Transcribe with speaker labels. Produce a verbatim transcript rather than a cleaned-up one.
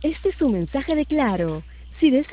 Speaker 1: Este es un mensaje de Claro. Si deseas